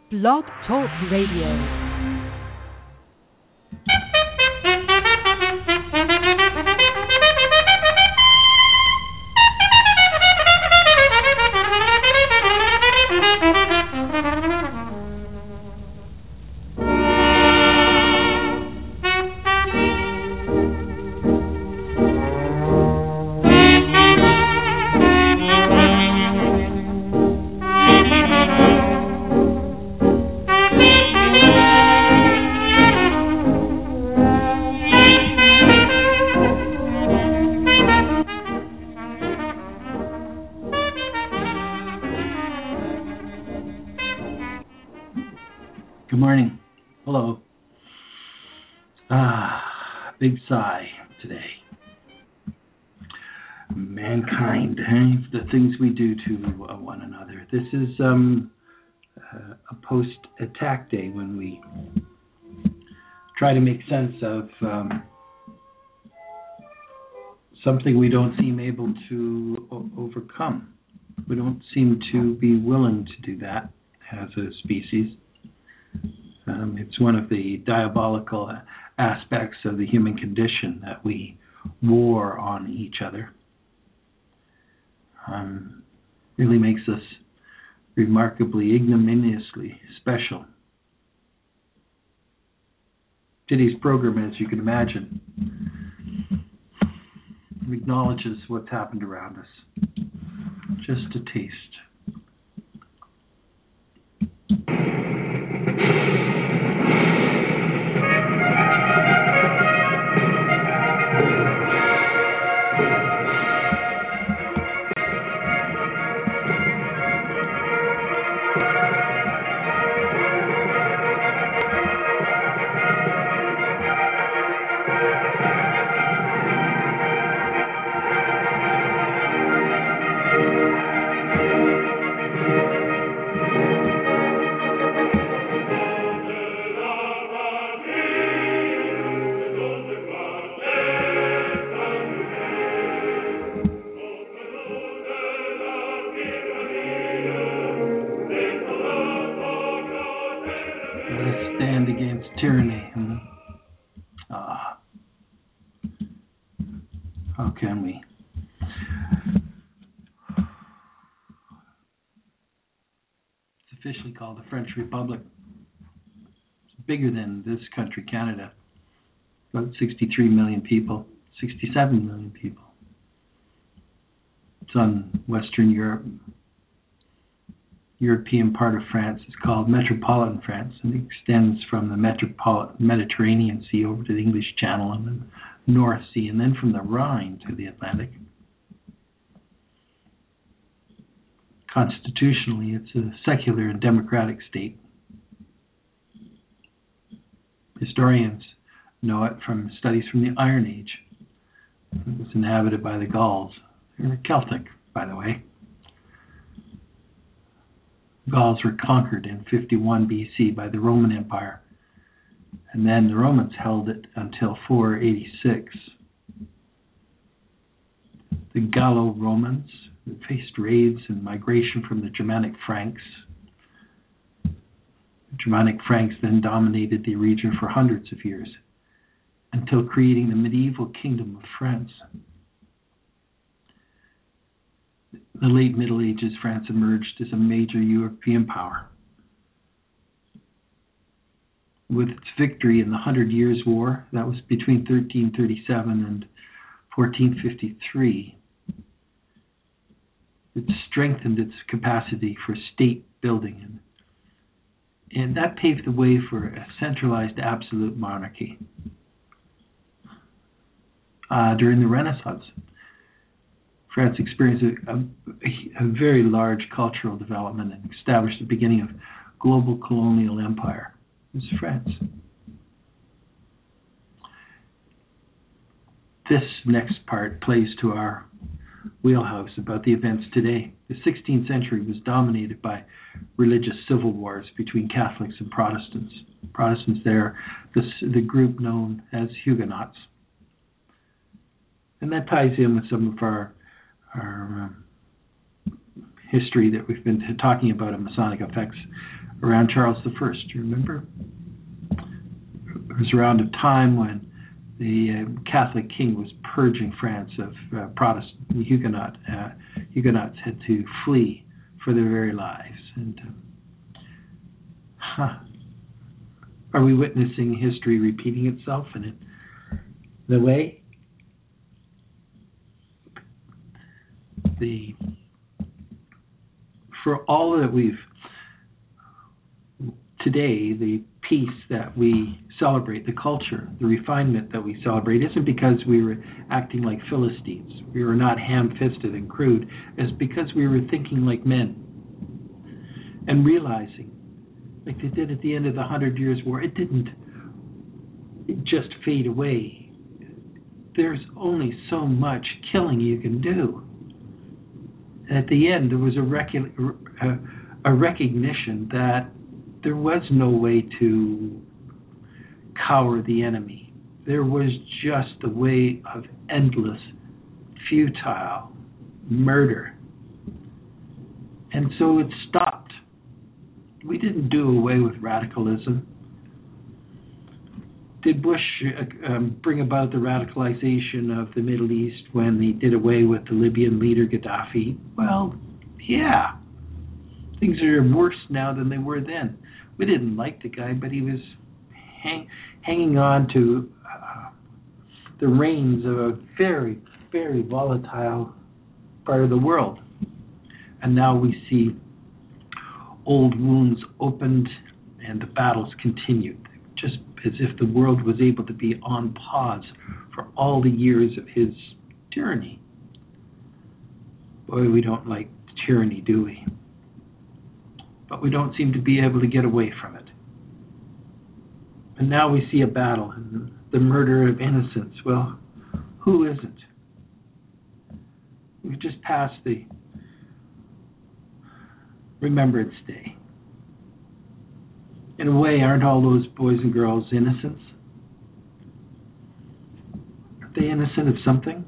Blog Talk Radio. Good morning. Hello. Big sigh today. Mankind, the things we do to one another. This is a post-attack day when we try to make sense of something we don't seem able to overcome. We don't seem to be willing to do that as a species. It's one of the diabolical aspects of the human condition that we war on each other. Really makes us remarkably, ignominiously special. Today's program, as you can imagine, acknowledges what's happened around us. Just a taste. Stand against tyranny. How can we? It's officially called the French Republic. It's bigger than this country, Canada. About 63 million people, 67 million people. It's on Western Europe. European part of France is called Metropolitan France, and it extends from the Mediterranean Sea over to the English Channel and the North Sea, and then from the Rhine to the Atlantic. Constitutionally, it's a secular and democratic state. Historians know it from studies from the Iron Age. It was inhabited by the Gauls. They're Celtic, by the way. Gauls were conquered in 51 BC by the Roman Empire, and then the Romans held it until 486. The Gallo-Romans faced raids and migration from the Germanic Franks. The Germanic Franks then dominated the region for hundreds of years, until creating the medieval kingdom of France. In the late Middle Ages, France emerged as a major European power. With its victory in the 100 Years' War, that was between 1337 and 1453, it strengthened its capacity for state building. And that paved the way for a centralized absolute monarchy. During the Renaissance, France experienced a very large cultural development and established the beginning of global colonial empire. It was France. This next part plays to our wheelhouse about the events today. The 16th century was dominated by religious civil wars between Catholics and Protestants. Protestants there, the group known as Huguenots. And that ties in with some of our history that we've been talking about of Masonic effects around Charles I. Do you remember? It was around a time when the Catholic king was purging France of Protestant Huguenots had to flee for their very lives. And are we witnessing history repeating itself in the way? For all that today, the peace that we celebrate, the culture, the refinement that we celebrate, isn't because we were acting like Philistines. We were not ham-fisted and crude. It's because we were thinking like men and realizing, like they did at the end of the 100 Years' War, it didn't just fade away. There's only so much killing you can do. At the end, there was a recognition that there was no way to cower the enemy. There was just a way of endless, futile murder. And so it stopped. We didn't do away with radicalism. Did Bush bring about the radicalization of the Middle East when he did away with the Libyan leader Gaddafi? Well, yeah. Things are worse now than they were then. We didn't like the guy, but he was hanging on to the reins of a very, very volatile part of the world. And now we see old wounds opened and the battles continued, just as if the world was able to be on pause for all the years of his tyranny. Boy, we don't like tyranny, do we? But we don't seem to be able to get away from it. And now we see a battle and the murder of innocents. Well, who isn't? We've just passed the Remembrance Day. In a way, aren't all those boys and girls innocents? Aren't they innocent of something?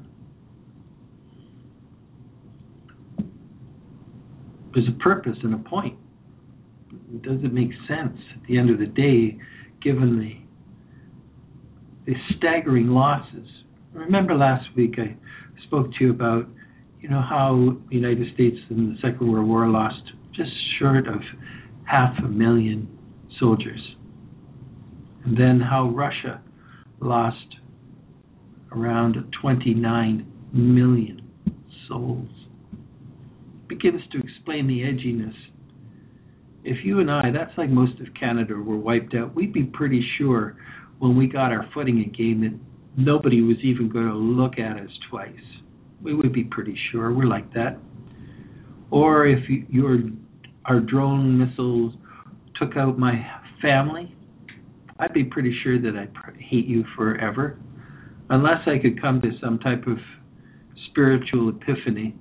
There's a purpose and a point. Does it make sense at the end of the day, given the staggering losses? Remember last week I spoke to you about, how the United States in the Second World War lost just short of 500,000 soldiers. And then how Russia lost around 29 million souls. It begins to explain the edginess. If you and I, that's like most of Canada, were wiped out, we'd be pretty sure when we got our footing again that nobody was even going to look at us twice. We would be pretty sure. We're like that. Or if our drone missiles took out my family, I'd be pretty sure that I'd hate you forever. Unless I could come to some type of spiritual epiphany.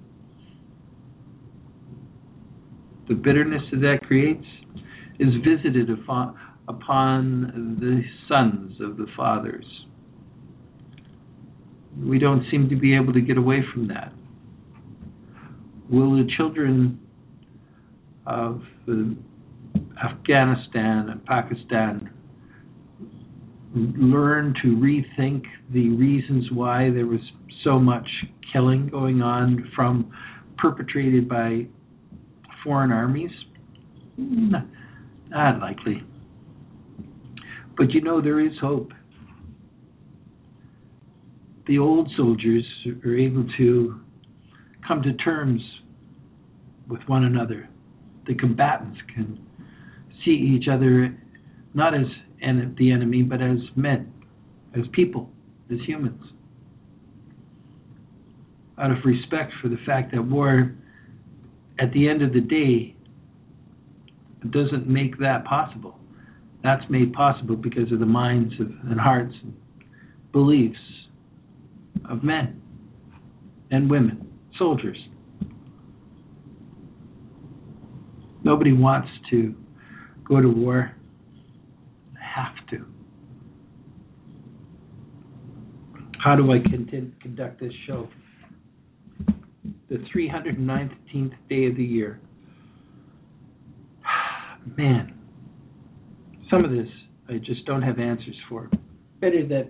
The bitterness that that creates is visited upon the sons of the fathers. We don't seem to be able to get away from that. Will the children of Afghanistan and Pakistan learn to rethink the reasons why there was so much killing going on perpetrated by foreign armies? Not likely. But there is hope. The old soldiers are able to come to terms with one another. The combatants can see each other not as the enemy, but as men, as people, as humans. Out of respect for the fact that war, at the end of the day, doesn't make that possible. That's made possible because of the minds and hearts and beliefs of men and women, soldiers. Nobody wants to go to war. Have to. How do I conduct this show? the 319th day of the year. Man, some of this I just don't have answers for. Better that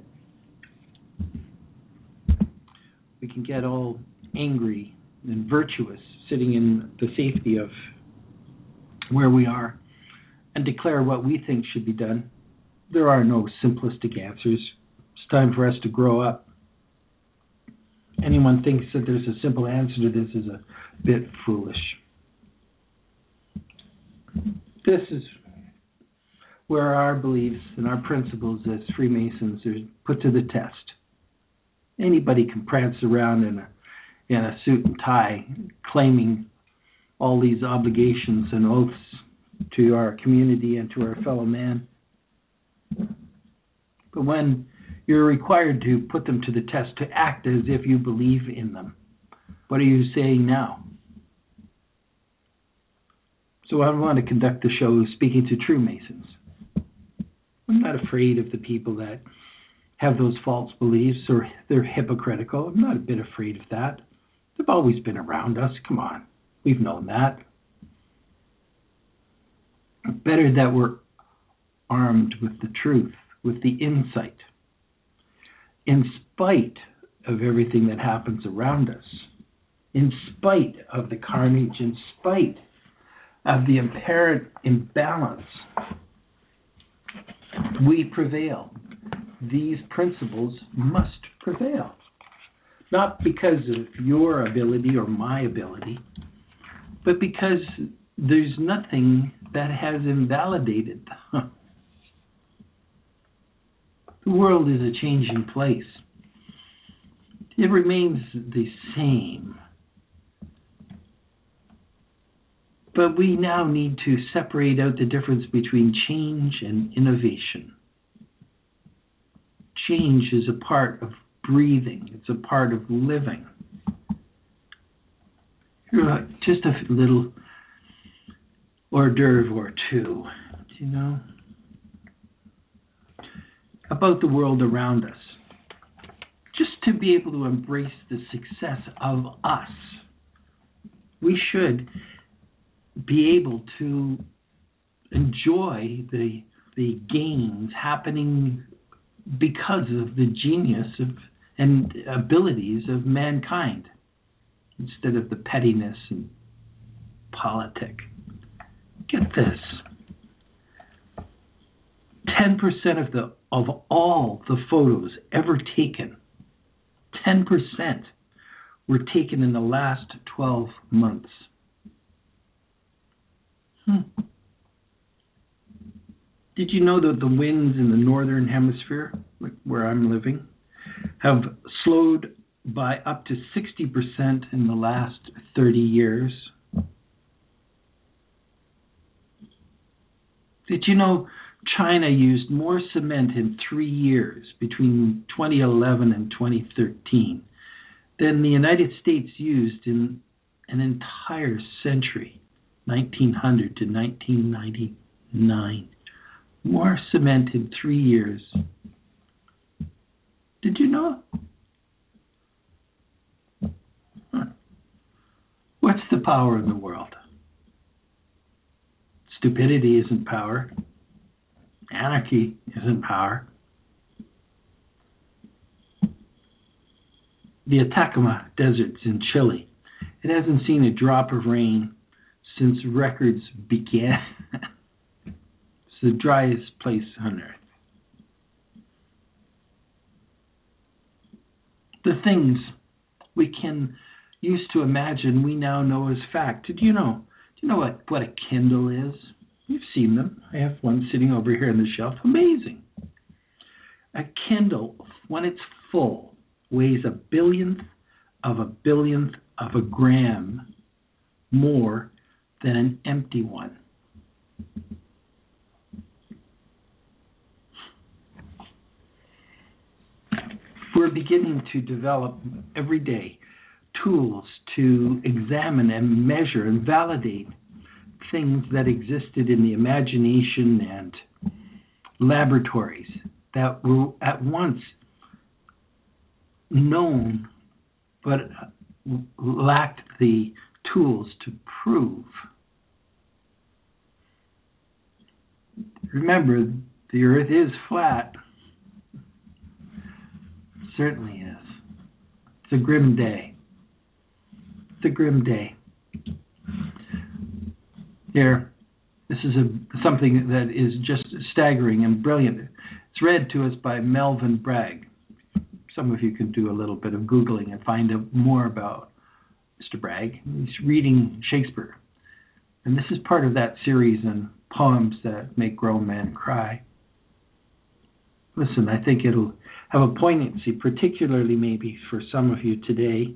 we can get all angry and virtuous sitting in the safety of where we are and declare what we think should be done. There are no simplistic answers. It's time for us to grow up. Anyone thinks that there's a simple answer to this is a bit foolish. This is where our beliefs and our principles as Freemasons are put to the test. Anybody can prance around in a suit and tie, claiming all these obligations and oaths to our community and to our fellow man. But when you're required to put them to the test, to act as if you believe in them, what are you saying now? So I want to conduct the show speaking to true Masons. I'm not afraid of the people that have those false beliefs or they're hypocritical. I'm not a bit afraid of that. They've always been around us. Come on. We've known that. Better that we're armed with the truth, with the insight, in spite of everything that happens around us, in spite of the carnage, in spite of the apparent imbalance, we prevail. These principles must prevail. Not because of your ability or my ability, but because there's nothing that has invalidated them. The world is a changing place. It remains the same. But we now need to separate out the difference between change and innovation. Change is a part of breathing. It's a part of living. Just a little hors d'oeuvre or two, about the world around us. Just to be able to embrace the success of us, we should be able to enjoy the gains happening because of the genius and abilities of mankind, instead of the pettiness and politic. Get this: 10% of all the photos ever taken, 10% were taken in the last 12 months. Did you know that the winds in the northern hemisphere, like where I'm living, have slowed by up to 60% in the last 30 years? Did you know China used more cement in 3 years between 2011 and 2013 than the United States used in an entire century, 1900 to 1999? More cement in 3 years. Did you know? What's the power in the world? Stupidity isn't power. Anarchy isn't power. The Atacama Deserts in Chile. It hasn't seen a drop of rain since records began. It's the driest place on earth. The things we can used to imagine we now know as fact. Do you know what a Kindle is? You've seen them. I have one sitting over here on the shelf. Amazing. A Kindle, when it's full, weighs 1/1000,000,000 of a gram more than an empty one. We're beginning to develop every day tools to examine and measure and validate things that existed in the imagination and laboratories that were at once known but lacked the tools to prove. Remember, the earth is flat. It certainly is. It's a grim day. It's a grim day. Here, this is something that is just staggering and brilliant. It's read to us by Melvin Bragg. Some of you can do a little bit of Googling and find out more about Mr. Bragg. He's reading Shakespeare. And this is part of that series on poems that make grown men cry. Listen, I think it'll have a poignancy, particularly maybe for some of you today.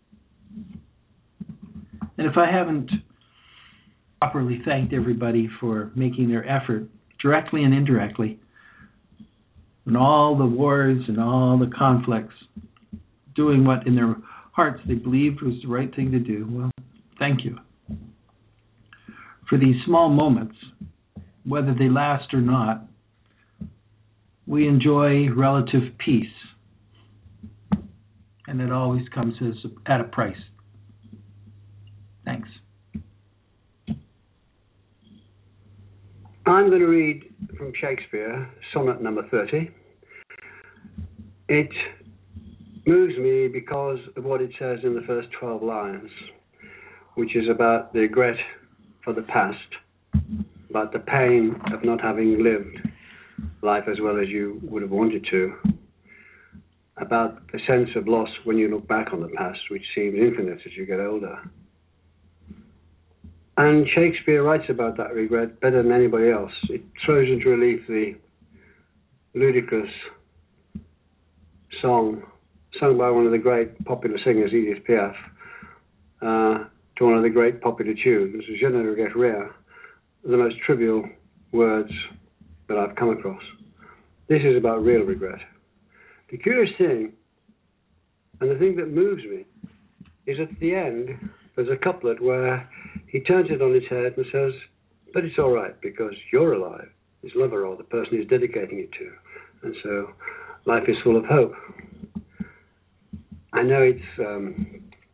And if I haven't properly thanked everybody for making their effort, directly and indirectly, in all the wars and all the conflicts, doing what in their hearts they believed was the right thing to do, well, thank you. For these small moments, whether they last or not, we enjoy relative peace. And it always comes at a price. Thanks. I'm going to read from Shakespeare, sonnet number 30. It moves me because of what it says in the first 12 lines, which is about the regret for the past, about the pain of not having lived life as well as you would have wanted to, about the sense of loss when you look back on the past, which seems infinite as you get older. And Shakespeare writes about that regret better than anybody else. It throws into relief the ludicrous song sung by one of the great popular singers, Edith Piaf, to one of the great popular tunes, Je ne regrette rien, the most trivial words that I've come across. This is about real regret. The curious thing, and the thing that moves me, is at the end, there's a couplet where he turns it on its head and says, but it's all right because you're alive, his lover or the person he's dedicating it to. And so life is full of hope. I know it's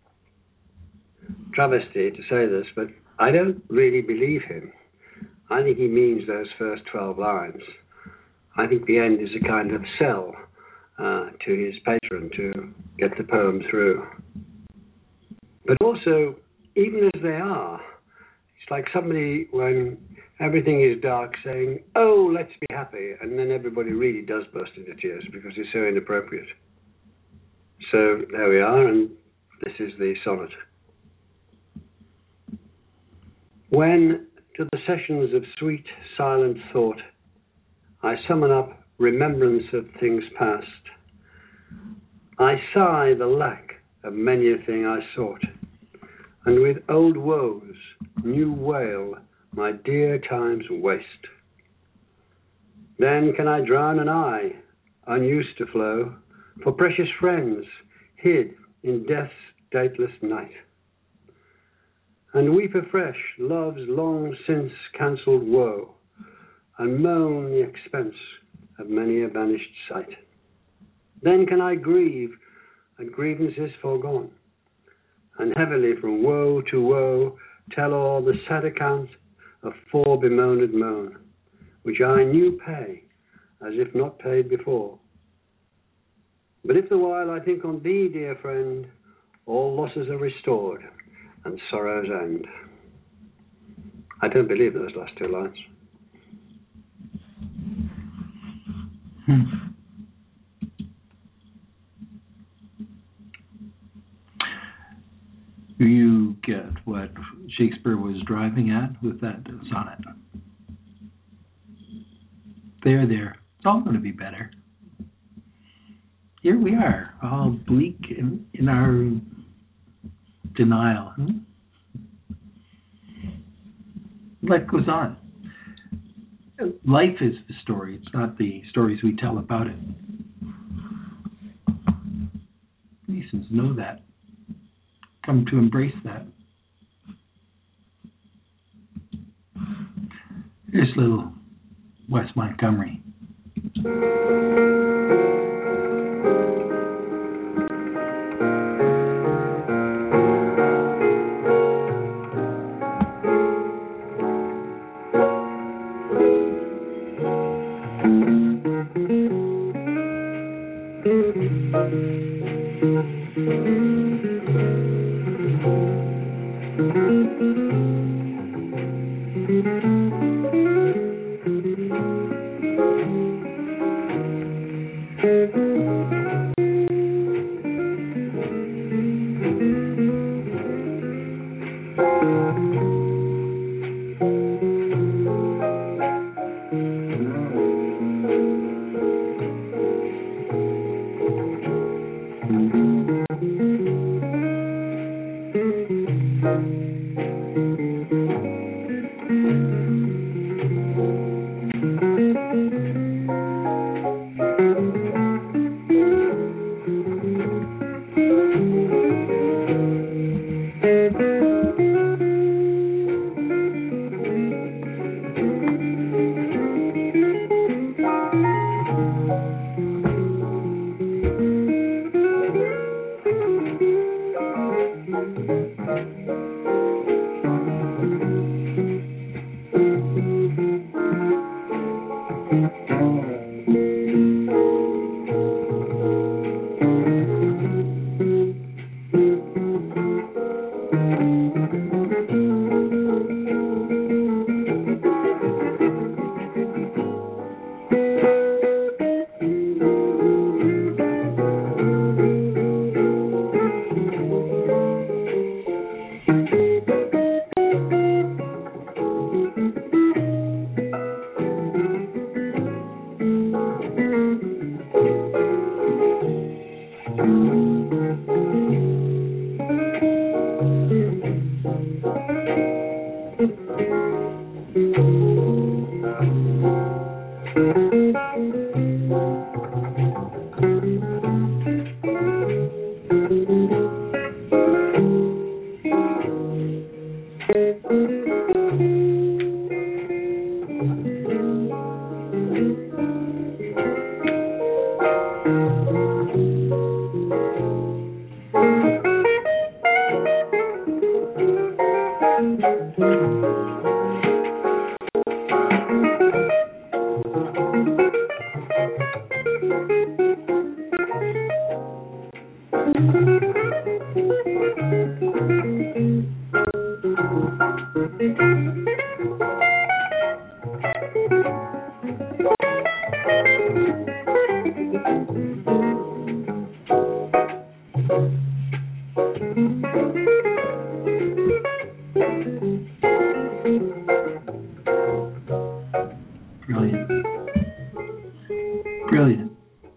travesty to say this, but I don't really believe him. I think he means those first 12 lines. I think the end is a kind of sell to his patron to get the poem through. But also, even as they are, it's like somebody, when everything is dark, saying, oh, let's be happy, and then everybody really does burst into tears because it's so inappropriate. So there we are, and this is the sonnet. When to the sessions of sweet, silent thought I summon up remembrance of things past, I sigh the lack of many a thing I sought, and with old woes new wail my dear time's waste. Then can I drown an eye unused to flow for precious friends hid in death's dateless night, and weep afresh love's long since cancelled woe, and moan the expense of many a vanished sight. Then can I grieve at grievances forgone, and heavily from woe to woe tell all the sad account of fore bemoaned moan, which I new pay, as if not paid before. But if the while I think on thee, dear friend, all losses are restored, and sorrows end. I don't believe those last two lines. Do you get what Shakespeare was driving at with that sonnet? There. It's all going to be better. Here we are, all bleak in our denial. Life goes on. Life is the story. It's not the stories we tell about it. Masons know that. Come to embrace that. Here's little Wes Montgomery. Brilliant. Brilliant.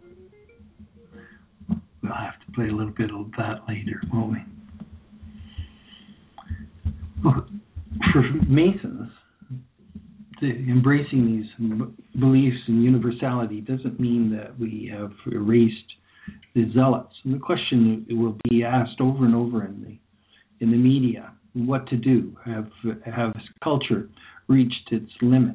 We'll have to play a little bit of that later, won't we? Well, for Masons, embracing these beliefs in universality doesn't mean that we have erased the zealots. And the question will be asked over and over in the media: what to do? Have culture reached its limit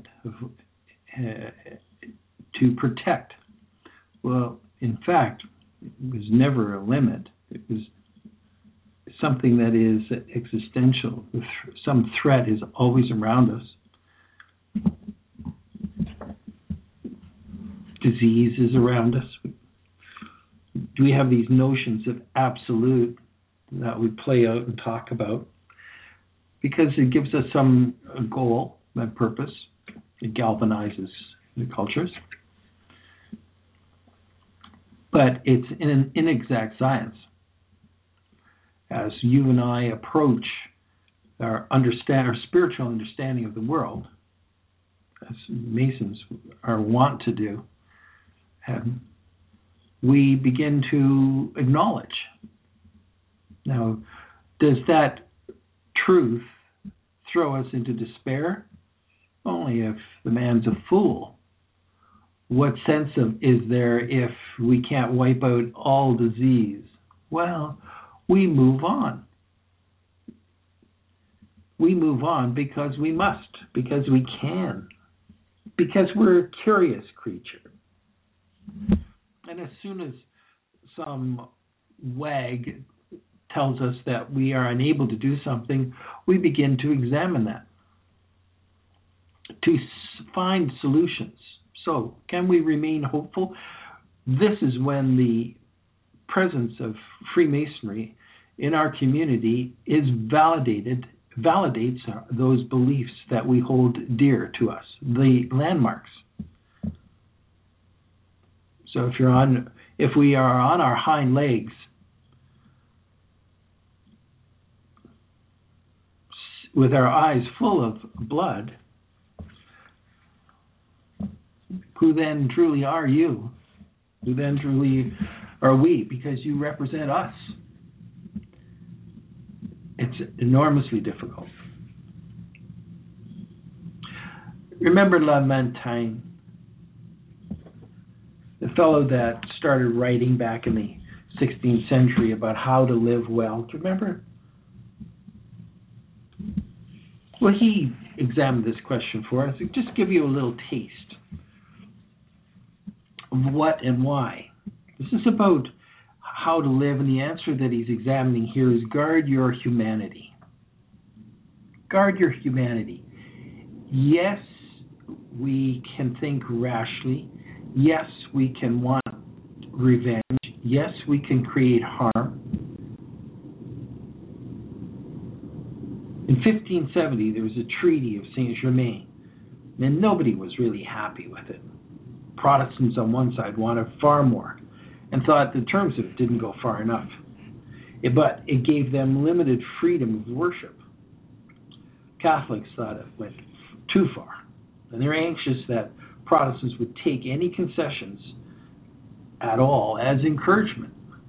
to protect? Well, in fact, it was never a limit. It was something that is existential. Some threat is always around us. Disease is around us. Do we have these notions of absolute that we play out and talk about? Because it gives us some goal and purpose. It galvanizes the cultures. But it's an inexact science. As you and I approach our spiritual understanding of the world, as Masons are wont to do, we begin to acknowledge. Now, does that truth throw us into despair? Only if the man's a fool. What sense is there if we can't wipe out all disease? Well, we move on. We move on because we must, because we can, because we're a curious creature. And as soon as some wag tells us that we are unable to do something, we begin to examine that, to find solutions. So, can we remain hopeful? This is when the presence of Freemasonry in our community is validates those beliefs that we hold dear to us, the landmarks. So if we are on our hind legs, with our eyes full of blood, who then truly are you? Who then truly are we? Because you represent us. It's enormously difficult. Remember La Montaigne, the fellow that started writing back in the 16th century about how to live well. Do you remember? Well, he examined this question for us. Just give you a little taste of what and why. This is about how to live, and the answer that he's examining here is guard your humanity. Guard your humanity. Yes, we can think rashly. Yes, we can want revenge. Yes, we can create harm. In 1570, there was a Treaty of Saint-Germain, and nobody was really happy with it. Protestants on one side wanted far more and thought the terms of it didn't go far enough. But it gave them limited freedom of worship. Catholics thought it went too far, and they're anxious that Protestants would take any concessions at all as encouragement.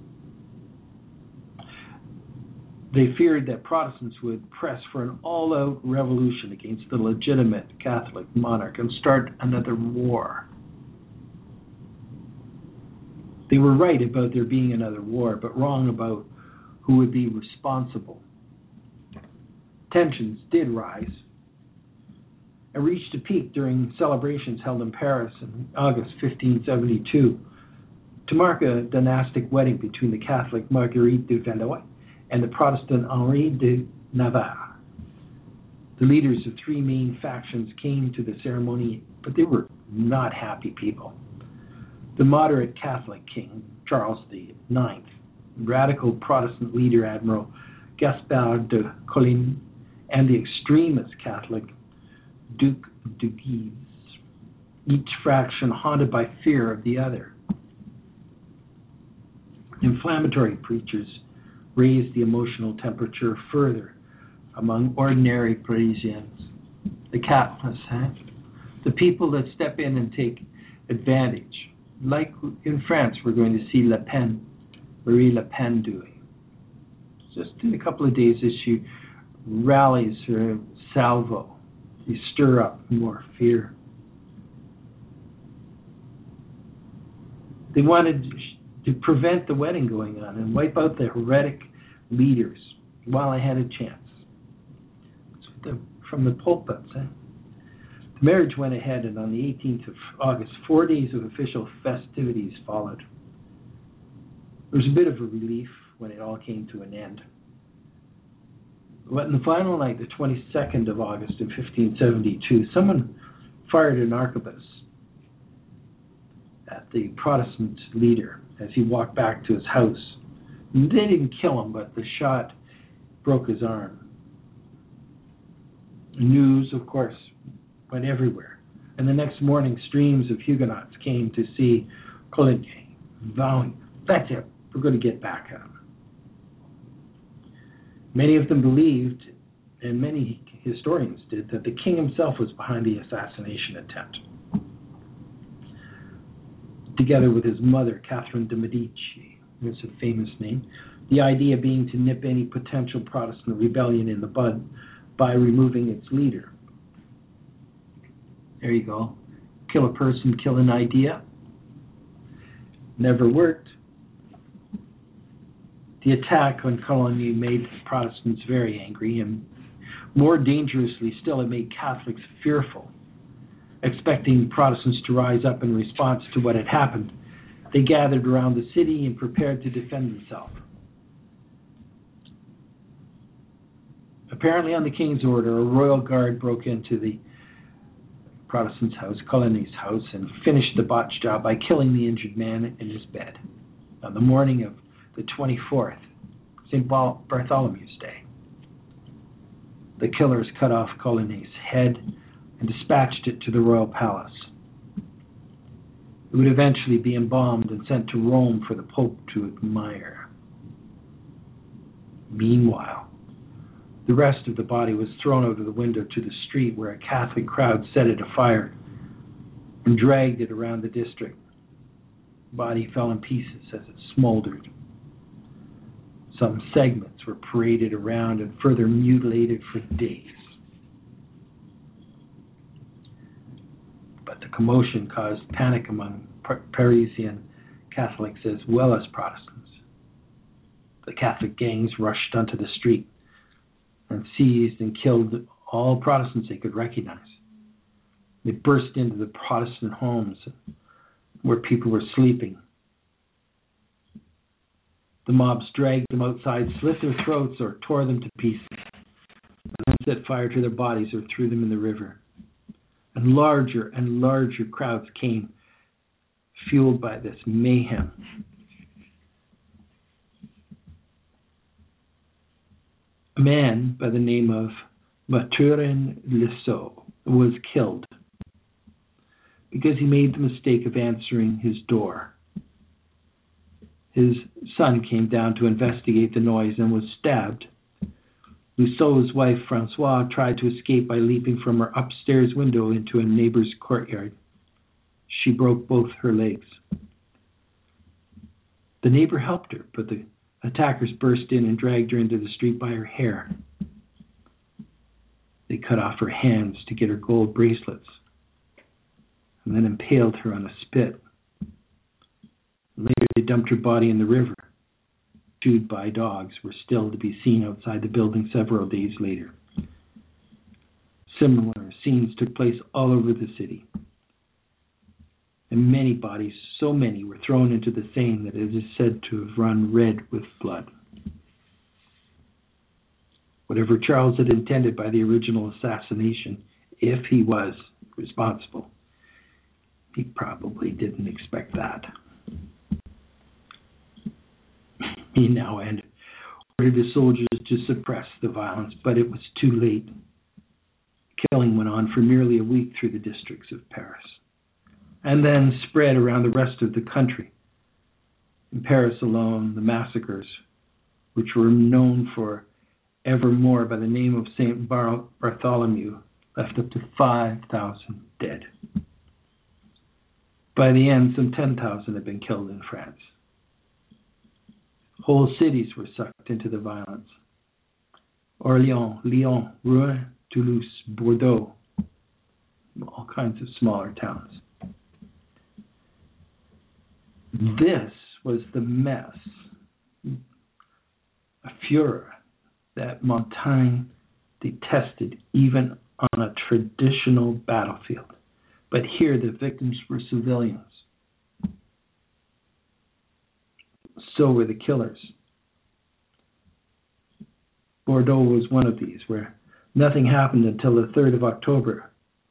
They feared that Protestants would press for an all-out revolution against the legitimate Catholic monarch and start another war. They were right about there being another war, but wrong about who would be responsible. Tensions did rise and reached a peak during celebrations held in Paris in August 1572 to mark a dynastic wedding between the Catholic Marguerite de Valois and the Protestant Henri de Navarre. The leaders of three main factions came to the ceremony, but they were not happy people. The moderate Catholic king, Charles IX, radical Protestant leader, Admiral Gaspard de Coligny, and the extremist Catholic Duke de Guise, each faction haunted by fear of the other. Inflammatory preachers raised the emotional temperature further among ordinary Parisians, the Catholics, the people that step in and take advantage, like in France we're going to see Marie Le Pen doing. Just in a couple of days, issue rallies her salvo. You stir up more fear. They wanted to prevent the wedding going on and wipe out the heretic leaders while I had a chance. From the pulpits. The marriage went ahead, and on the 18th of August, 4 days of official festivities followed. There was a bit of a relief when it all came to an end. But in the final night, the 22nd of August in 1572, someone fired an arquebus at the Protestant leader as he walked back to his house. And they didn't kill him, but the shot broke his arm. News, of course, went everywhere. And the next morning, streams of Huguenots came to see Coligny, vowing, that's it, we're going to get back at him. Many of them believed, and many historians did, that the king himself was behind the assassination attempt, together with his mother, Catherine de Medici, who's a famous name, the idea being to nip any potential Protestant rebellion in the bud by removing its leader. There you go. Kill a person, kill an idea. Never worked. The attack on Coligny made Protestants very angry, and more dangerously still, it made Catholics fearful. Expecting Protestants to rise up in response to what had happened, they gathered around the city and prepared to defend themselves. Apparently, on the king's order, a royal guard broke into the Protestant's house, Coligny's house, and finished the botch job by killing the injured man in his bed on the morning of the 24th, St. Bartholomew's Day. The killers cut off Coligny's head and dispatched it to the royal palace. It would eventually be embalmed and sent to Rome for the Pope to admire. Meanwhile, the rest of the body was thrown out of the window to the street, where a Catholic crowd set it afire and dragged it around the district. The body fell in pieces as it smoldered. Some segments were paraded around and further mutilated for days. But the commotion caused panic among Parisian Catholics as well as Protestants. The Catholic gangs rushed onto the street and seized and killed all Protestants they could recognize. They burst into the Protestant homes where people were sleeping. The mobs dragged them outside, slit their throats, or tore them to pieces, and then set fire to their bodies or threw them in the river. And larger crowds came, fueled by this mayhem. A man by the name of Mathurin Lissot was killed because he made the mistake of answering his door. His son came down to investigate the noise and was stabbed. Lissot's wife, Francoise, tried to escape by leaping from her upstairs window into a neighbor's courtyard. She broke both her legs. The neighbor helped her, but the attackers burst in and dragged her into the street by her hair. They cut off her hands to get her gold bracelets, and then impaled her on a spit. Later they had dumped her body in the river, chewed by dogs, were still to be seen outside the building several days later. Similar scenes took place all over the city. And many bodies, so many, were thrown into the Seine that it is said to have run red with blood. Whatever Charles had intended by the original assassination, if he was responsible, he probably didn't expect that. He now had ordered his soldiers to suppress the violence, but it was too late. Killing went on for nearly a week through the districts of Paris, and then spread around the rest of the country. In Paris alone, the massacres, which were known for evermore by the name of Saint Bartholomew, left up to 5,000 dead. By the end, some 10,000 had been killed in France. Whole cities were sucked into the violence. Orléans, Lyon, Rouen, Toulouse, Bordeaux, all kinds of smaller towns. This was the mess, a furor that Montaigne detested even on a traditional battlefield. But here the victims were civilians. So were the killers. Bordeaux was one of these, where nothing happened until the 3rd of October.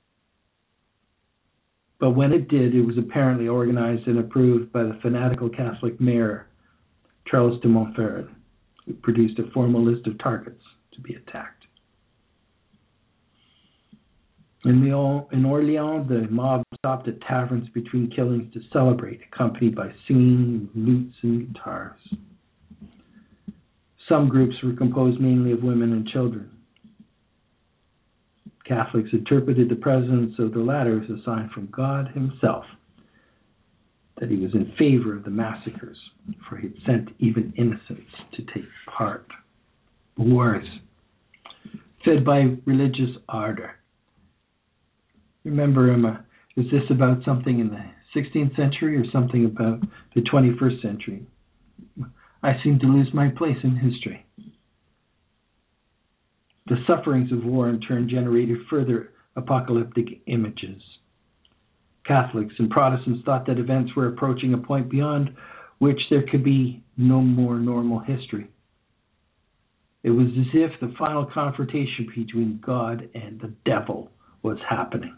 But when it did, it was apparently organized and approved by the fanatical Catholic mayor, Charles de Montferrat, who produced a formal list of targets to be attacked. In Orléans, the mob stopped at taverns between killings to celebrate, accompanied by singing, lutes, and guitars. Some groups were composed mainly of women and children. Catholics interpreted the presence of the latter as a sign from God himself that he was in favor of the massacres, for he had sent even innocents to take part. Wars, fed by religious ardor. Remember, Emma, is this about something in the 16th century or something about the 21st century? I seem to lose my place in history. The sufferings of war in turn generated further apocalyptic images. Catholics and Protestants thought that events were approaching a point beyond which there could be no more normal history. It was as if the final confrontation between God and the devil was happening.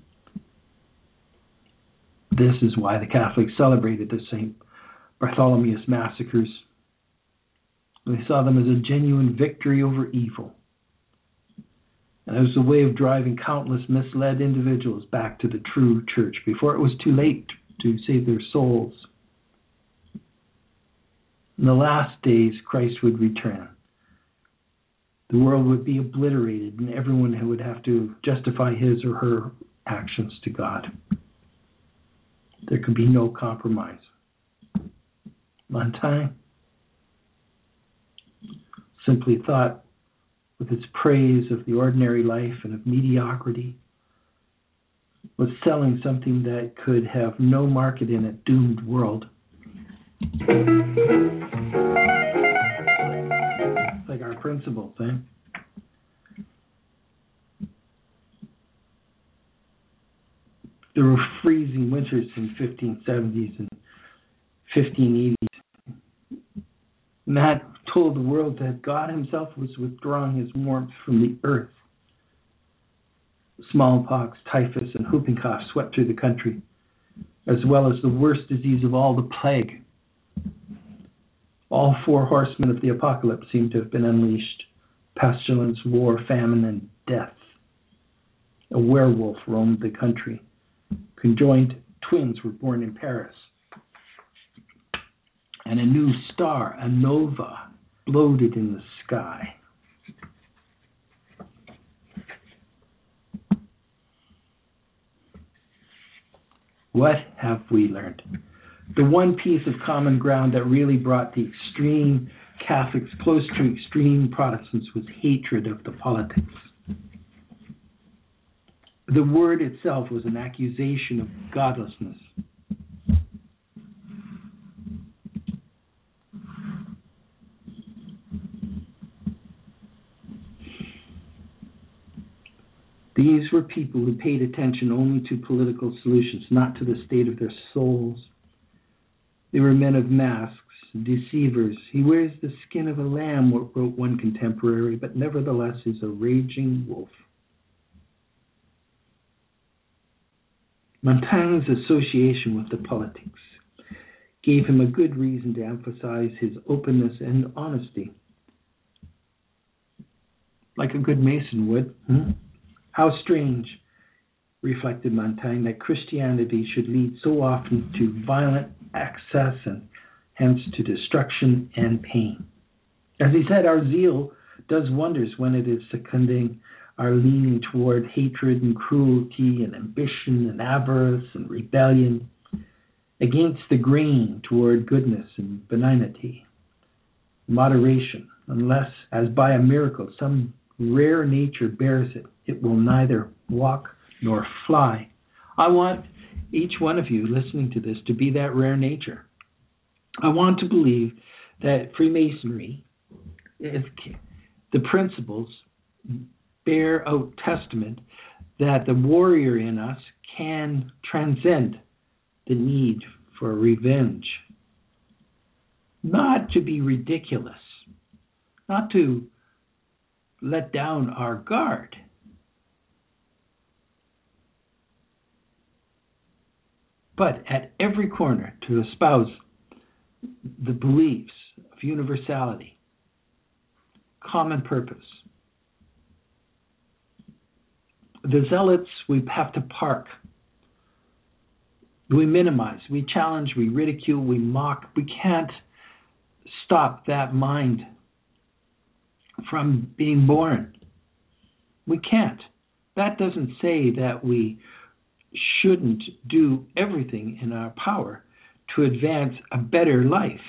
This is why the Catholics celebrated the St. Bartholomew's massacres. They saw them as a genuine victory over evil, and as a way of driving countless misled individuals back to the true church before it was too late to save their souls. In the last days, Christ would return. The world would be obliterated, and everyone would have to justify his or her actions to God. There could be no compromise. Montaigne simply thought, with its praise of the ordinary life and of mediocrity, was selling something that could have no market in a doomed world. Like our principles, eh? There were freezing winters in 1570s and 1580s. And that told the world that God himself was withdrawing his warmth from the earth. Smallpox, typhus, and whooping cough swept through the country, as well as the worst disease of all, the plague. All four horsemen of the apocalypse seemed to have been unleashed: pestilence, war, famine, and death. A werewolf roamed the country. Conjoined twins were born in Paris. And a new star, a nova, floated in the sky. What have we learned? The one piece of common ground that really brought the extreme Catholics close to extreme Protestants was hatred of the politics. The word itself was an accusation of godlessness. These were people who paid attention only to political solutions, not to the state of their souls. They were men of masks, deceivers. He wears the skin of a lamb, wrote one contemporary, but nevertheless is a raging wolf. Montaigne's association with the politics gave him a good reason to emphasize his openness and honesty. Like a good Mason would. How strange, reflected Montaigne, that Christianity should lead so often to violent excess and hence to destruction and pain. As he said, our zeal does wonders when it is seconding our leaning toward hatred and cruelty and ambition and avarice and rebellion, against the grain toward goodness and benignity, moderation, unless, as by a miracle, some rare nature bears it, it will neither walk nor fly. I want each one of you listening to this to be that rare nature. I want to believe that Freemasonry, if the principles bear out testament that the warrior in us can transcend the need for revenge. Not to be ridiculous, not to let down our guard, but at every corner to espouse the beliefs of universality, common purpose. The zealots we have to park. We minimize, we challenge, we ridicule, we mock. We can't stop that mind from being born. We can't. That doesn't say that we shouldn't do everything in our power to advance a better life.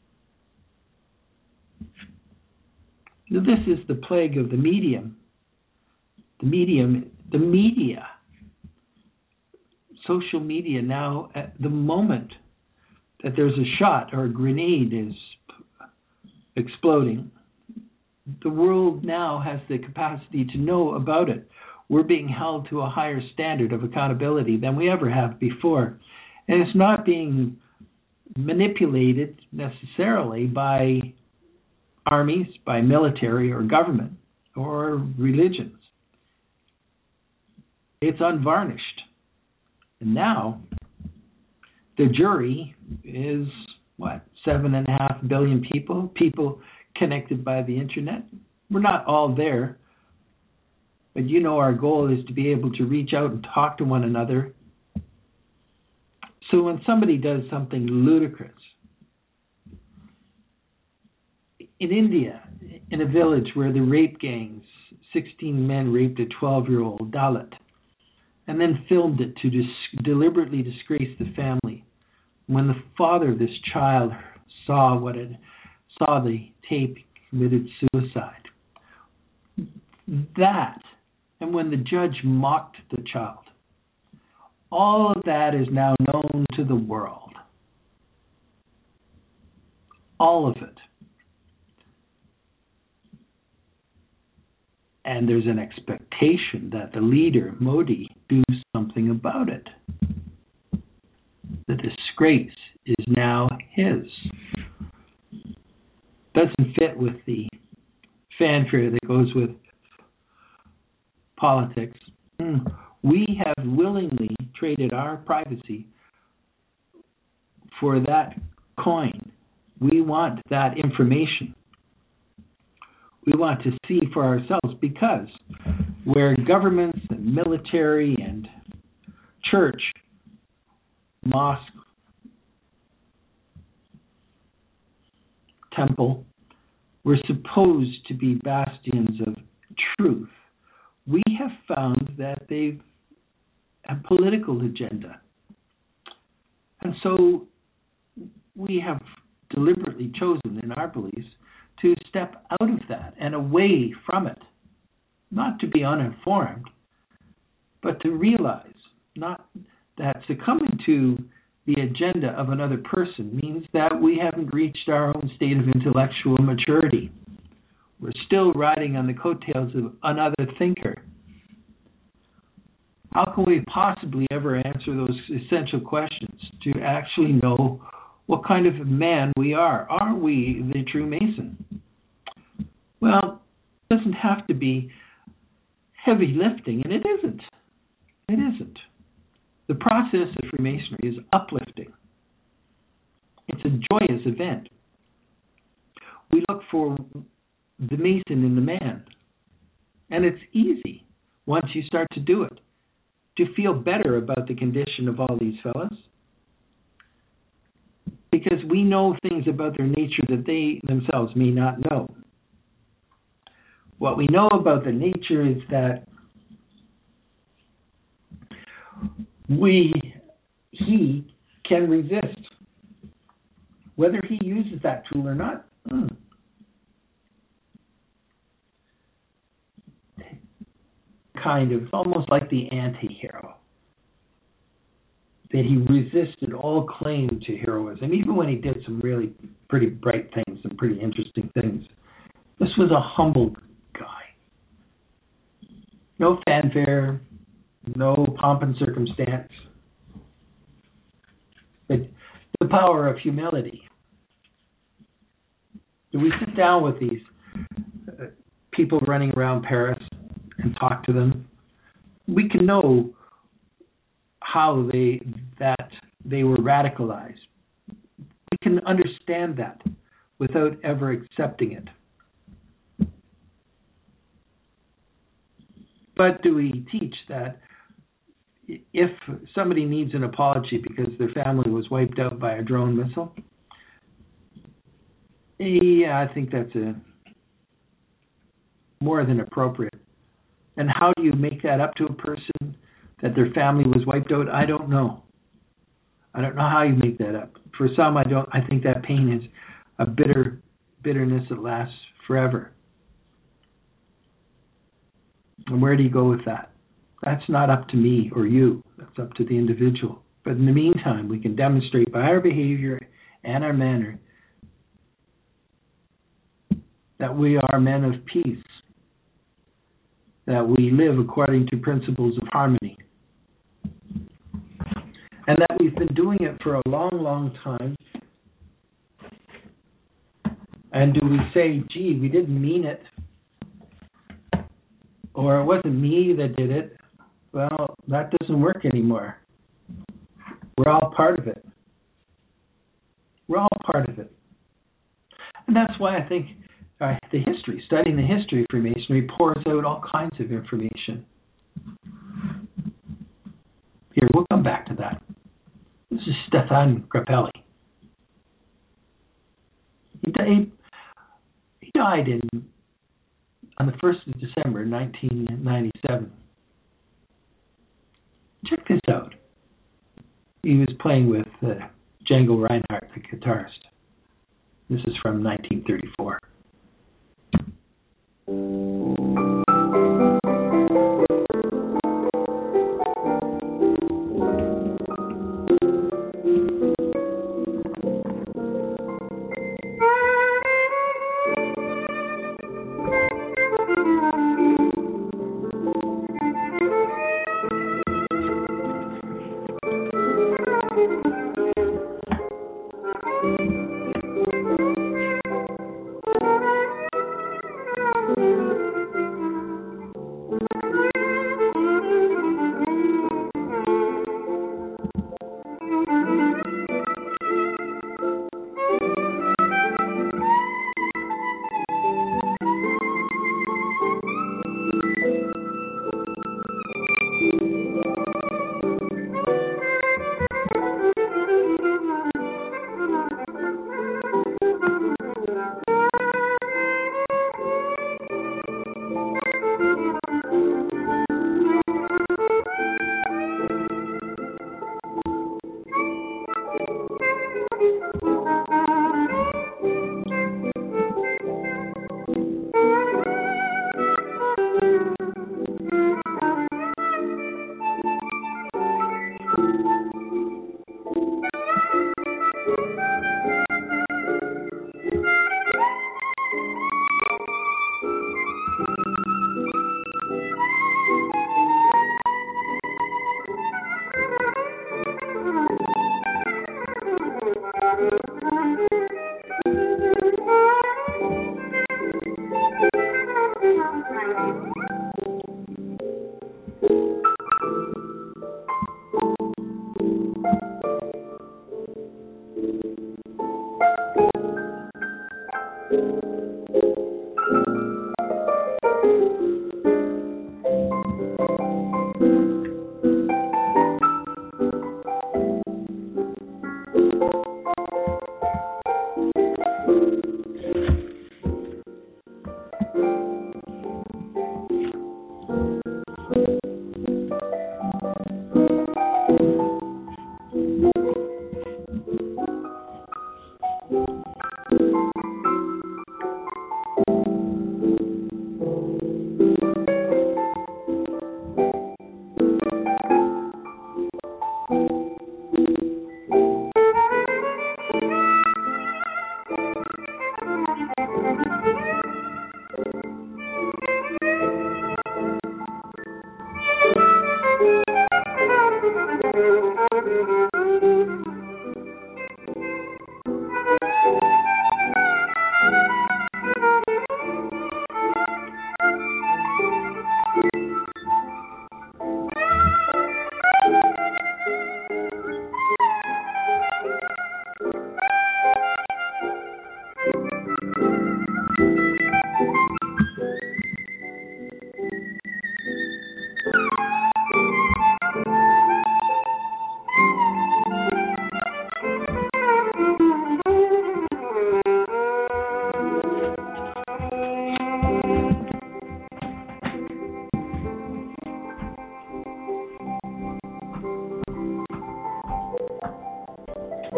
This is the plague of the medium. The media. Social media now, at the moment that there's a shot or a grenade is exploding, the world now has the capacity to know about it. We're being held to a higher standard of accountability than we ever have before. And it's not being manipulated necessarily by armies, by military or government or religions. It's unvarnished. And now, the jury is, 7.5 billion people connected by the internet. We're not all there, but our goal is to be able to reach out and talk to one another. So when somebody does something ludicrous, in India, in a village where the rape gangs, 16 men raped a 12-year-old Dalit, and then filmed it to deliberately disgrace the family. When the father of this child saw the tape, he committed suicide. That, and when the judge mocked the child, all of that is now known to the world. All of it. And there's an expectation that the leader, Modi, do something about it. The disgrace is now his. Doesn't fit with the fanfare that goes with politics. We have willingly traded our privacy for that coin. We want that information. We want to see for ourselves, because where governments and military and church, mosque, temple, were supposed to be bastions of truth, we have found that they've a political agenda. And so we have deliberately chosen, in our beliefs, to step out of that and away from it. Not to be uninformed, but to realize not that succumbing to the agenda of another person means that we haven't reached our own state of intellectual maturity. We're still riding on the coattails of another thinker. How can we possibly ever answer those essential questions to actually know what kind of man we are? Are we the true Mason? Well, it doesn't have to be heavy lifting, and it isn't. It isn't. The process of Freemasonry is uplifting. It's a joyous event. We look for the Mason in the man. And it's easy, once you start to do it, to feel better about the condition of all these fellows. Because we know things about their nature that they themselves may not know. What we know about their nature is that he can resist, whether he uses that tool or not. Kind of almost like the anti-hero, that he resisted all claim to heroism, even when he did some really pretty bright things and pretty interesting things. This was a humble guy. No fanfare, no pomp and circumstance, but the power of humility. Do we sit down with these people running around Paris and talk to them? We can know how they were radicalized. We can understand that without ever accepting it. But do we teach that if somebody needs an apology because their family was wiped out by a drone missile? Yeah, I think that's more than appropriate. And how do you make that up to a person that their family was wiped out? I don't know. I don't know how you make that up. For some, I think that pain is a bitterness that lasts forever. And where do you go with that? That's not up to me or you. That's up to the individual. But in the meantime, we can demonstrate by our behavior and our manner that we are men of peace, that we live according to principles of harmony, and that we've been doing it for a long, long time. And do we say, gee, we didn't mean it, or it wasn't me that did it? Well, that doesn't work anymore. We're all part of it. We're all part of it. And that's why I think studying the history of Freemasonry pours out all kinds of information. Here, we'll come back to that. This is Stefan Grappelli. He died on the 1st of December, 1997. Check this out. He was playing with Django Reinhardt, the guitarist. This is from 1934.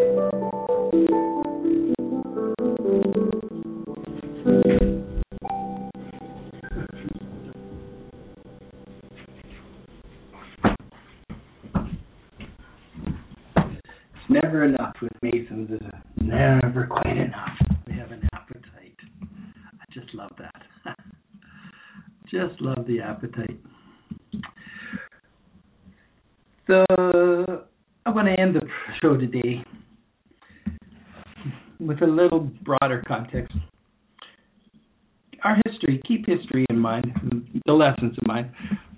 Never enough with Masons. It's never quite enough. They have an appetite. I just love that. Just love the appetite. So I want to end the show today with a little broader context. Our history, keep history in mind, the lessons in mind,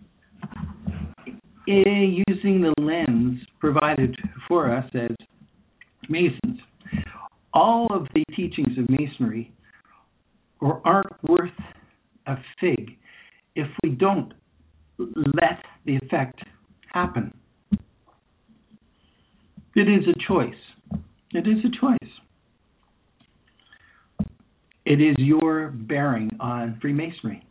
using the lens provided for us as Masons. All of the teachings of Masonry aren't worth a fig if we don't let the effect happen. It is a choice. It is a choice. It is your bearing on Freemasonry.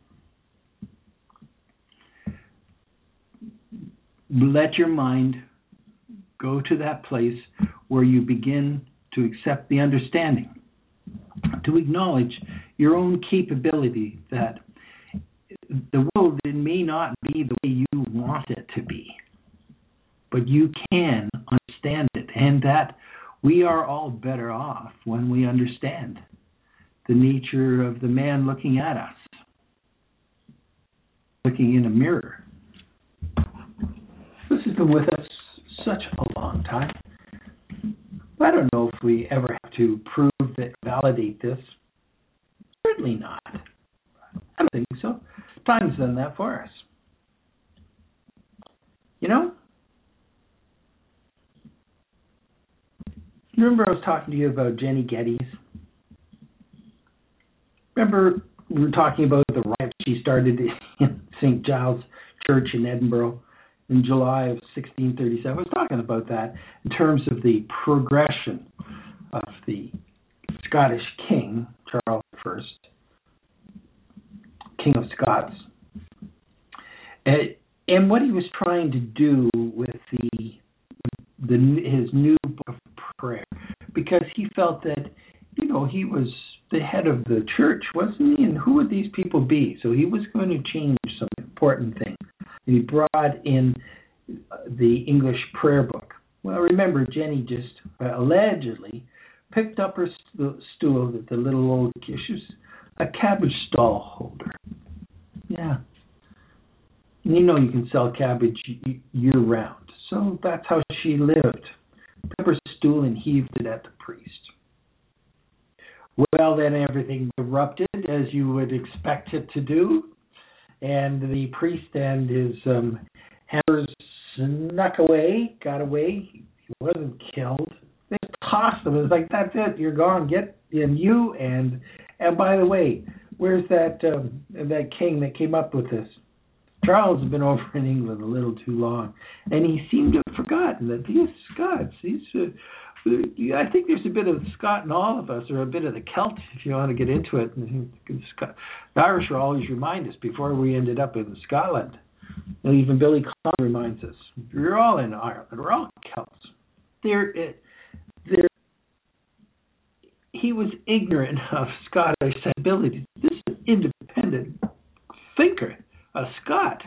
Let your mind go to that place where you begin to accept the understanding, to acknowledge your own capability that the world may not be the way you want it to be, but you can understand it, and that we are all better off when we understand the nature of the man looking at us, looking in a mirror. This has been with us such a long time. I don't know if we ever have to prove that, validate this. Certainly not. I don't think so. Time's done that for us. You know? Remember I was talking to you about Jenny Geddes? Remember we were talking about the riots she started in St. Giles Church in Edinburgh in July of 1637. I was talking about that in terms of the progression of the Scottish king, Charles I, King of Scots, and what he was trying to do with his new book of prayer, because he felt that, you know, he was the head of the church, wasn't he? And who would these people be? So he was going to change some important things. He brought in the English prayer book. Well, remember, Jenny just allegedly picked up her stool at the little old, she was a cabbage stall holder. Yeah. And you know you can sell cabbage year-round. So that's how she lived. Picked up her stool and heaved it at the priest. Well, then everything erupted, as you would expect it to do. And the priest and his hammers snuck away, got away. He wasn't killed. They tossed him. It was like, that's it, you're gone. Get in you. And by the way, where's that king that came up with this? Charles has been over in England a little too long, and he seemed to have forgotten that these Scots, I think there's a bit of Scot in all of us, or a bit of the Celt, if you want to get into it. The Irish will always remind us before we ended up in Scotland. And even Billy Conn reminds us, we're all in Ireland, we're all Celts. He was ignorant of Scottish sensibility. This is an independent thinker, a Scot.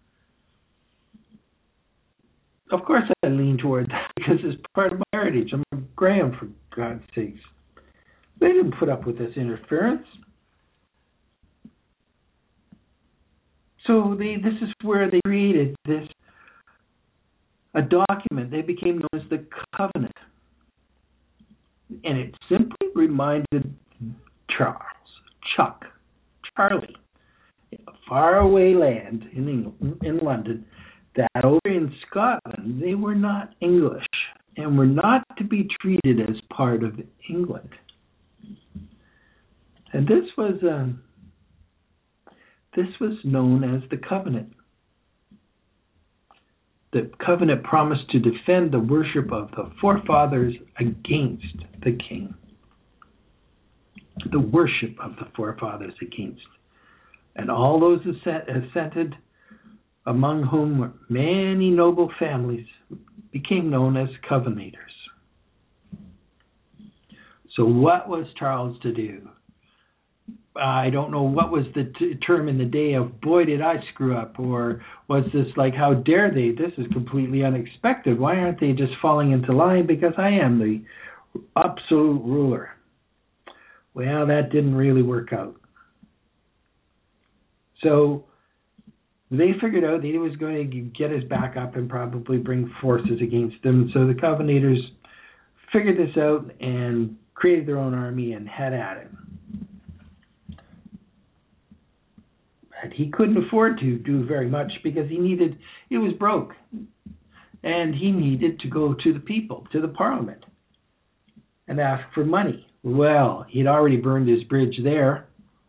Of course I lean toward that because it's part of my heritage. I'm a Graham, for God's sakes. They didn't put up with this interference. So this is where they created a document. They became known as the Covenant. And it simply reminded Charlie, a faraway land in England, in London, that over in Scotland, they were not English and were not to be treated as part of England. And this was known as the Covenant. The Covenant promised to defend the worship of the forefathers against the king. The worship of the forefathers against. And all those assented, among whom were many noble families, became known as Covenanters. So what was Charles to do? I don't know what was the term in the day of, boy, did I screw up, or was this like, how dare they? This is completely unexpected. Why aren't they just falling into line because I am the absolute ruler? Well, that didn't really work out. So they figured out that he was going to get his back up and probably bring forces against him. So the Covenanters figured this out and created their own army and had at it. And he couldn't afford to do very much because he was broke. And he needed to go to the people, to the Parliament, and ask for money. Well, he'd already burned his bridge there.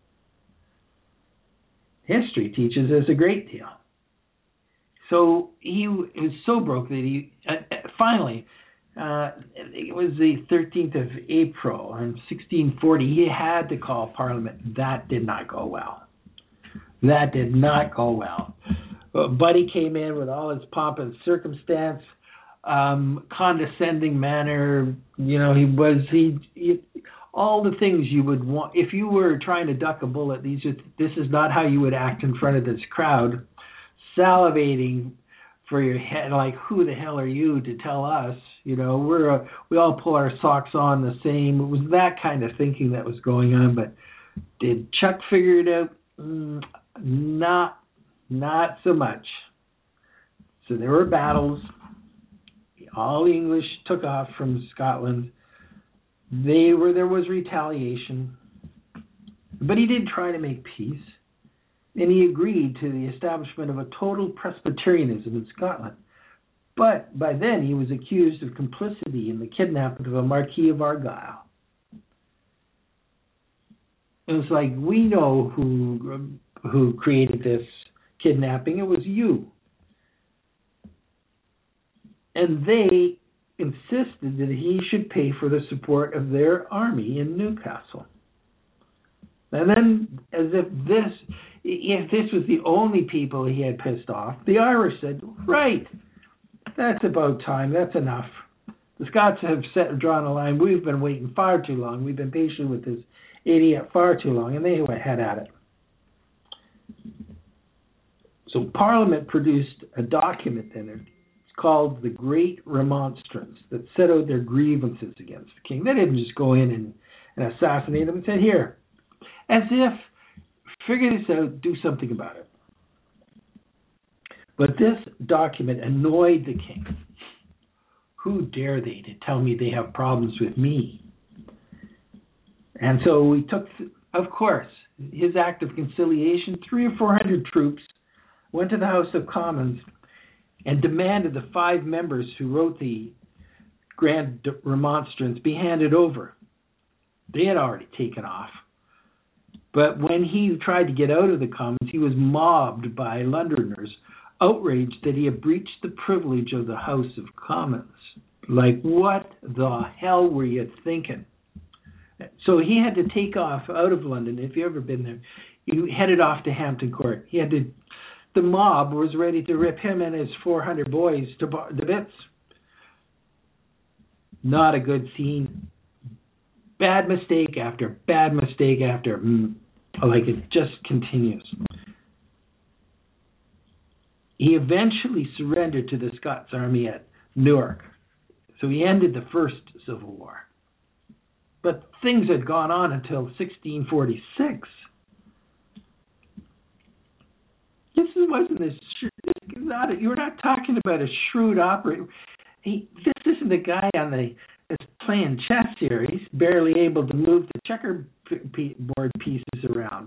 History teaches us a great deal. So he was so broke that he finally, it was the 13th of April in 1640, he had to call Parliament. That did not go well. That did not go well. Buddy came in with all his pomp and circumstance, condescending manner. You know, he all the things you would want if you were trying to duck a bullet. This is not how you would act in front of this crowd, salivating for your head, like, who the hell are you to tell us? You know, we all pull our socks on the same. It was that kind of thinking that was going on. But did Chuck figure it out? Not so much. So there were battles. All the English took off from Scotland. There was retaliation. But he did try to make peace. And he agreed to the establishment of a total Presbyterianism in Scotland. But by then he was accused of complicity in the kidnapping of a Marquis of Argyll. It was like, we know who created this kidnapping. It was you. And they insisted that he should pay for the support of their army in Newcastle. And then, as if this was the only people he had pissed off, the Irish said, right, that's about time, that's enough. The Scots have drawn a line. We've been waiting far too long. We've been patient with this idiot far too long, and they had at it. So Parliament produced a document then. It's called the Great Remonstrance, that set out their grievances against the king. They didn't just go in and assassinate them and said, here, as if, figure this out, do something about it. But this document annoyed the king. Who dare they to tell me they have problems with me? And so we took, of course, his act of conciliation. 300 or 400 troops went to the House of Commons and demanded the 5 members who wrote the Grand Remonstrance be handed over. They had already taken off. But when he tried to get out of the Commons, he was mobbed by Londoners, outraged that he had breached the privilege of the House of Commons. Like, what the hell were you thinking? So he had to take off out of London. If you've ever been there, he headed off to Hampton Court. The mob was ready to rip him and his 400 boys to bits. Not a good scene. Bad mistake after bad mistake after. Like, it just continues. He eventually surrendered to the Scots army at Newark. So he ended the First Civil War. But things had gone on until 1646. You were not talking about a shrewd operator. This isn't the guy that's playing chess here. He's barely able to move the checkerboard pieces around.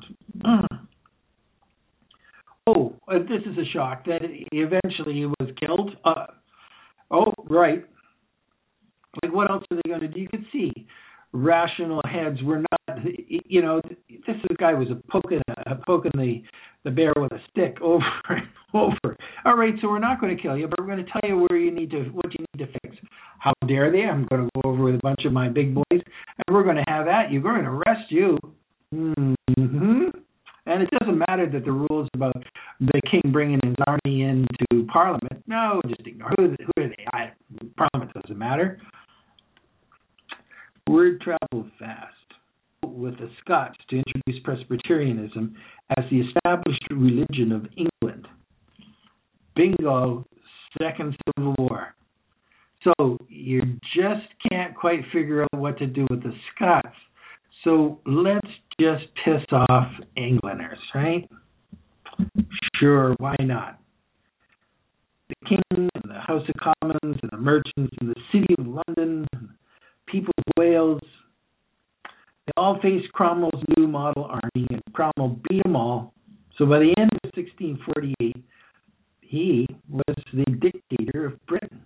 This is a shock that eventually he was killed. Right. Like, what else are they going to do? You could see rational heads were not, this guy was poking the bear with a stick over and over. All right, so we're not going to kill you, but we're going to tell you what you need to fix. How dare they? I'm going to go over with a bunch of my big boys, and we're going to have at you. We're going to arrest you. Mm-hmm. And it doesn't matter that the rules about the king bringing his army into Parliament. No, just ignore. Who are they? Parliament doesn't matter. Word traveled fast with the Scots to introduce Presbyterianism as the established religion of England. Bingo, Second Civil War. So you just can't quite figure out what to do with the Scots. So let's just piss off Englanders, right? Sure, why not? The King and the House of Commons and the merchants and the City of London and people of Wales, they all faced Cromwell's new model army, and Cromwell beat them all. So by the end of 1648, he was the dictator of Britain.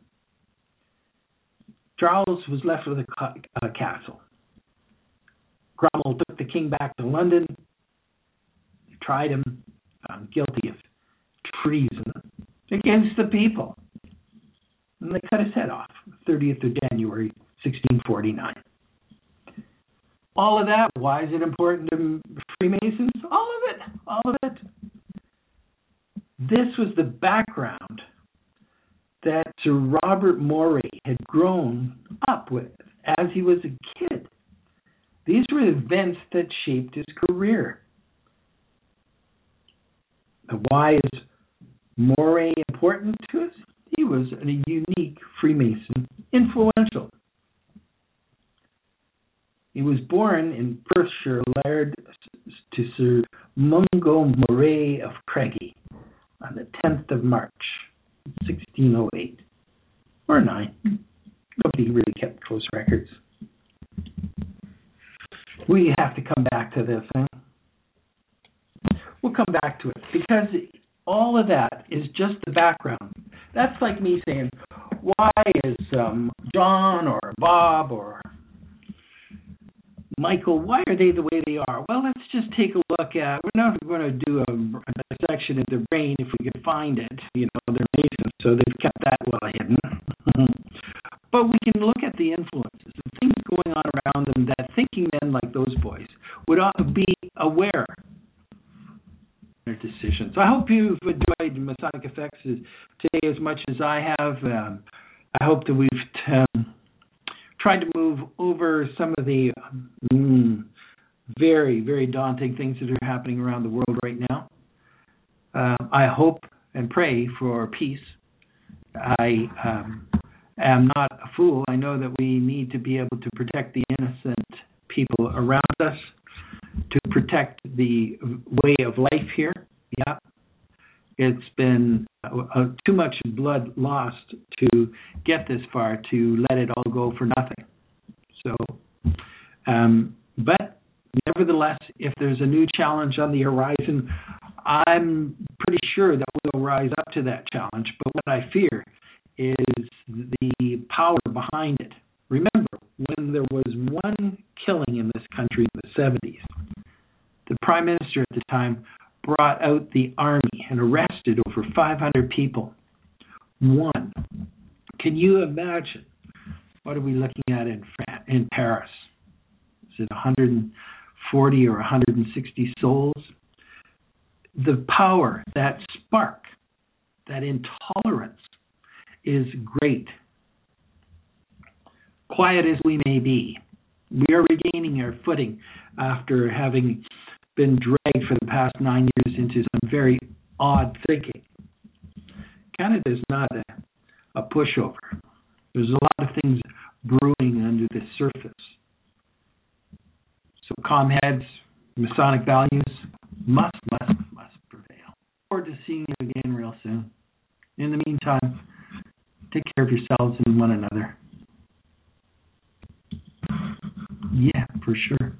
Charles was left with a castle. Cromwell took the king back to London, tried him, found guilty of treason against the people. And they cut his head off, 30th of January, 1649. All of that, why is it important to Freemasons? All of it. This was the background that Sir Robert Moray had grown up with as he was a kid. These were events that shaped his career. Why is Moray important to us? He was a unique Freemason, influential. He was born in Perthshire, laird to Sir Mungo Moray of Craigie on the 10th of March, 1608, or 9. Nobody really kept close records. We have to come back to this, huh? We'll come back to it, because all of that is just the background. That's like me saying, why is John or Bob or Michael, why are they the way they are? Well, let's just take a look at, we're not going to do a dissection of their brain if we can find it. You know, they're Masons, so they've kept that well hidden. But we can look at the influences and things going on around them that thinking men like those boys would be aware of their decisions. I hope you've enjoyed Masonic Effects today as much as I have. I hope that we've tried to move over some of the very, very daunting things that are happening around the world right now. I hope and pray for peace. I am not a fool. I know that we need to be able to protect the innocent people around us, to protect the way of life here. Yeah. It's been too much blood lost to get this far to let it all go for nothing. So, but nevertheless, if there's a new challenge on the horizon, I'm pretty sure that we'll rise up to that challenge. But what I fear is the power behind it. Remember, when there was one killing in this country in the 70s, the Prime Minister at the time brought out the army and arrested over 500 people. One. Can you imagine? What are we looking at in Paris? Is it 140 or 160 souls? The power, that spark, that intolerance is great. Quiet as we may be, we are regaining our footing after having been dragged for the past 9 years into some very odd thinking. Canada is not a pushover. There's a lot of things brewing under the surface. So calm heads, Masonic values must prevail. Look forward to seeing you again real soon. In the meantime, take care of yourselves and one another. Yeah, for sure.